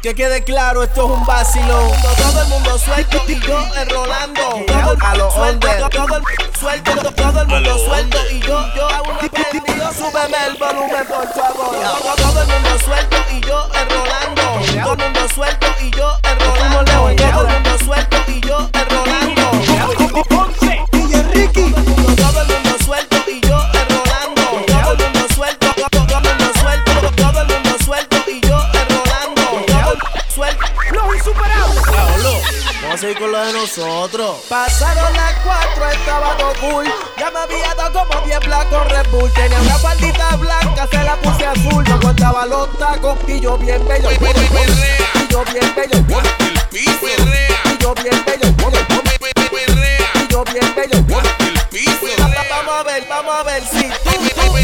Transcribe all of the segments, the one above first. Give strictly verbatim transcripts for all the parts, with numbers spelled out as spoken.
Que quede claro, esto es un vacilón. Todo el mundo suelto y yo enrolando. Todo el mundo suelto, todo el suelto, todo el mundo suelto y yo, yo aún no prendido. Súbeme el volumen, por favor. Todo el mundo suelto y yo enrolando. Todo el mundo suelto y yo enrolando. Todo el mundo suelto y yo enrolando. D J Ricky. Todo el mundo suelto y yo enrolando. Todo el mundo suelto, todo el mundo suelto, todo el mundo suelto y yo enrolando. Todo el suelto. Los insuperables. Vamos a seguir con lo de nosotros. Pasaron las cuatro, estaba todo cool. Ya me había dado como diez blancos Red Bull. Tenía una faldita blanca, se la puse azul. No aguantaba los tacos y yo bien bello. Y yo bien bello. Y yo bien bello. Y yo bien bello. Vamos a ver, vamos a ver si tú, tú.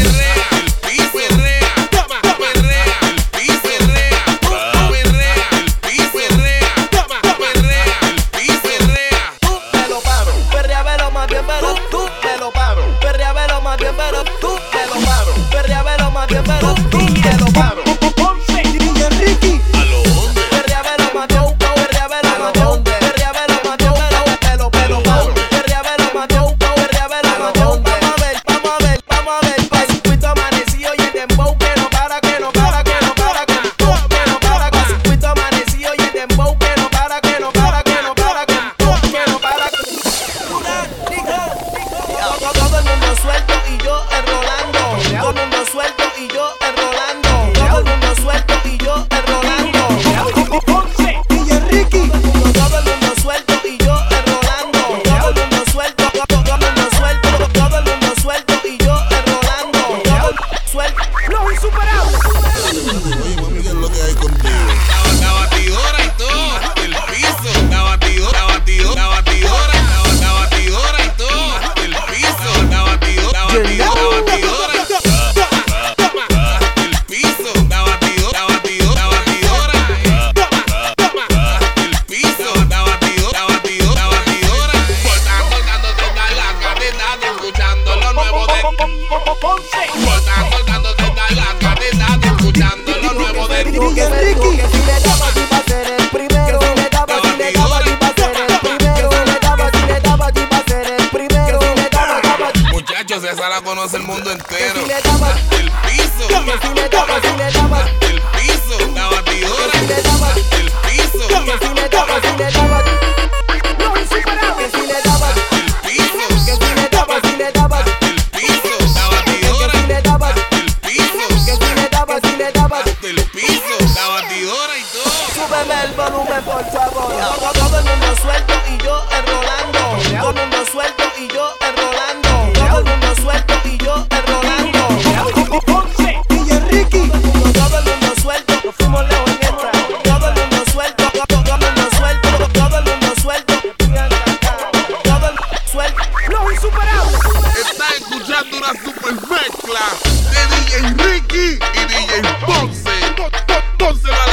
Esa la conoce el mundo entero. Si le daba, el piso, que si le daba, si le daba, el piso, la batidora, si le daba, el piso, que si le daba, si le daba, no insuperable, que si le daba, el piso, que si le daba, si le daba, el piso, la batidora, que si le daba, el piso, que si le daba, si le daba, el piso, la batidora y todo. Súbeme el volumen, por favor. Todo el mundo suelto y yo enrolando. Todo el mundo suelto y yo enrolando. Todo el mundo suelto y yo enrolando. D J Ricky. Todo el mundo suelto, nos fuimos lejos en esta. Todo el mundo suelto, todo el mundo suelto, todo el mundo suelto. Todo el mundo suelto. Los insuperables. Está escuchando una super mezcla de D J Ricky y D J Ponce. Ponce la